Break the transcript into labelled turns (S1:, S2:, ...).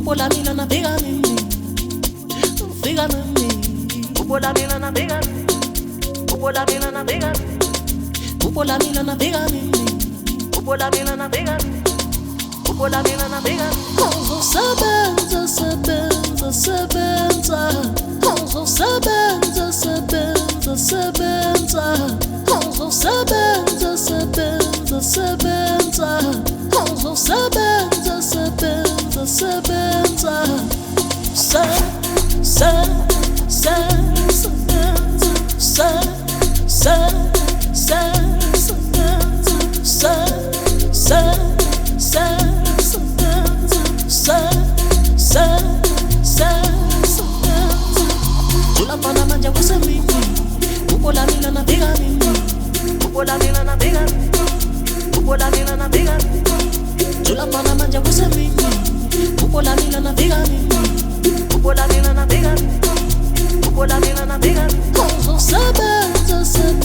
S1: Ubola mina na bega mimi, bega mimi. Ubola mina na bega, ubola mina na bega, ubola mina na bega mimi, ubola mina na bega, ubola mina na bega. Uzosebenza, sebenza, sebenza. Uzosebenza, sebenza, sebenza. Uzosebenza, sebenza, sebenza. Uzosebenza, sebenza, sebenza. Se, se, se, sebenza. Se, se, se, sebenza. Se, se, se, sebenza. Se, se, se, sebenza. Tulapana manja kusemini. Ubola mina na bega mimi. Ubola mina na bega. Ubola mina na bega. Tulapana manja kusemini. Ubola mina na bega mimi. Ubola mina na bega. Ubola mina na bega. Uzosebenza, sebenza.